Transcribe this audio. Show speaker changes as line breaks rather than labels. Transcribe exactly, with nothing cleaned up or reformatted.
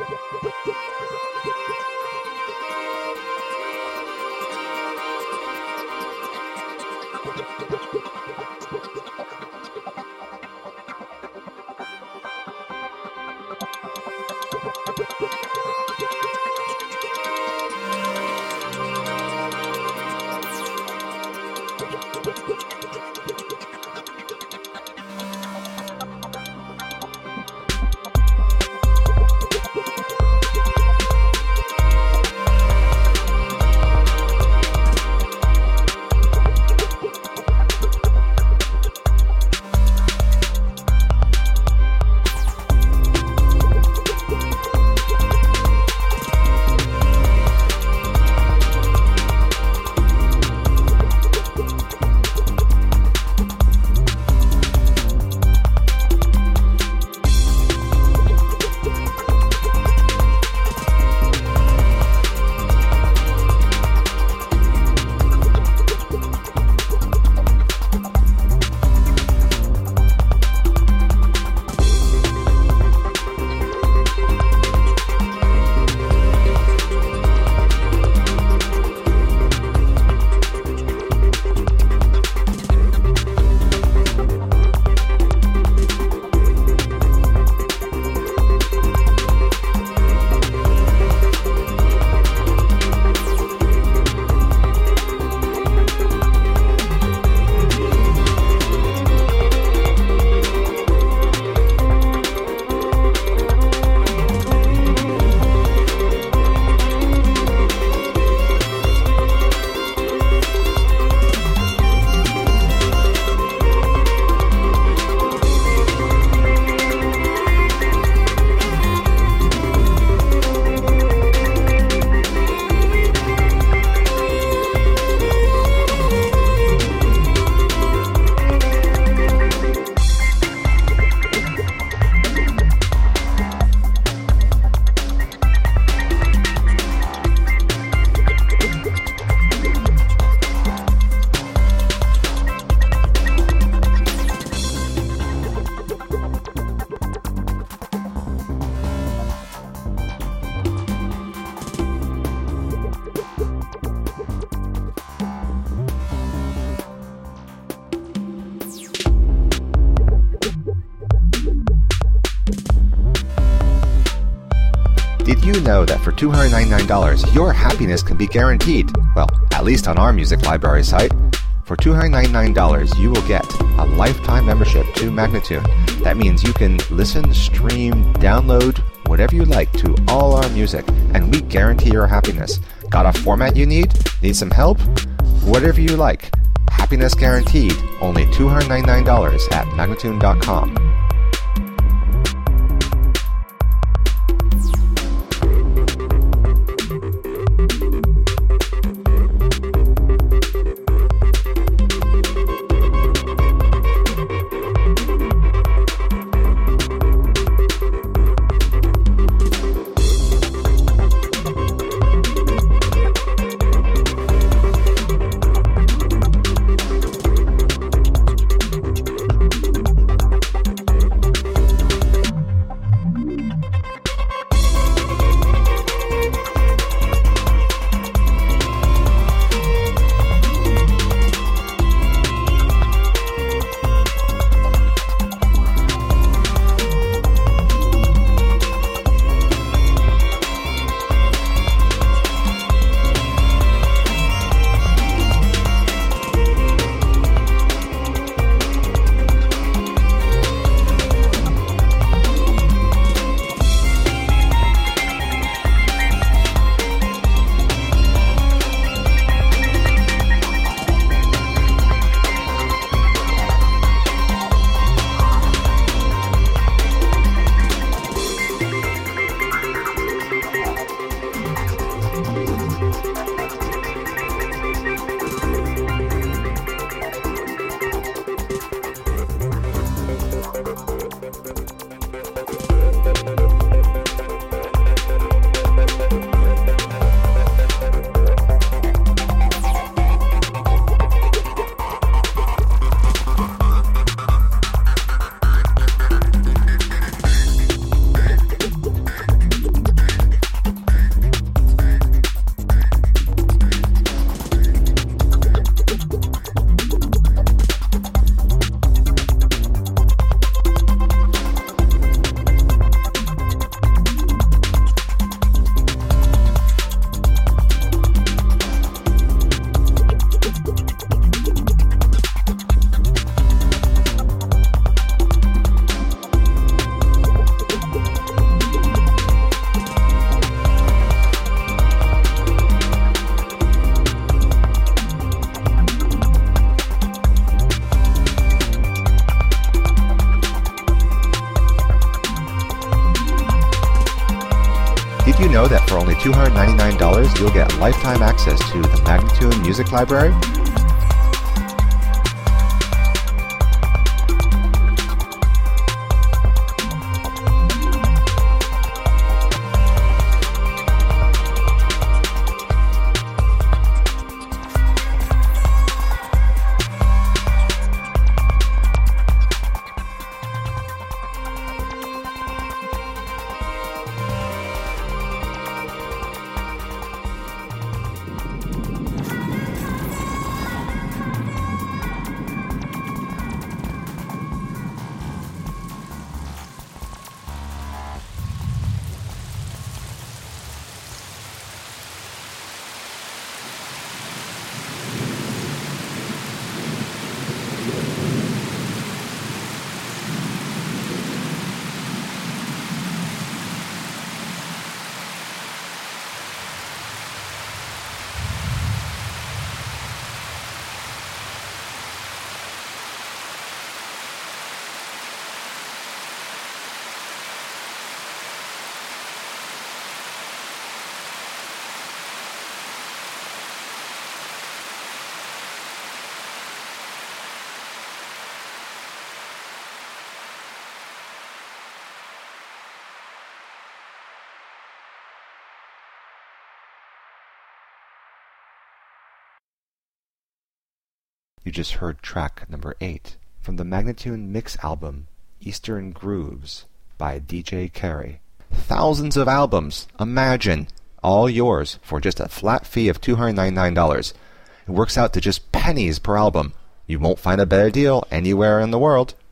Did you know that for two hundred ninety-nine dollars, your happiness can be guaranteed? Well, at least on our music library site. For two hundred ninety-nine dollars, you will get a lifetime membership to Magnatune. That means you can listen, stream, download, whatever you like to all our music, and we guarantee your happiness. Got a format you need? Need some help? Whatever you like. Happiness guaranteed. Only two hundred ninety-nine dollars at Magnatune dot com. Did you know that for only two hundred ninety-nine dollars you'll get lifetime access to the Magnatune Music Library? You just heard track number eight from the Magnatune Mix album, Eastern Grooves, by D J Carey. Thousands of albums, imagine, all yours for just a flat fee of two hundred ninety-nine dollars. It works out to just pennies per album. You won't find a better deal anywhere in the world.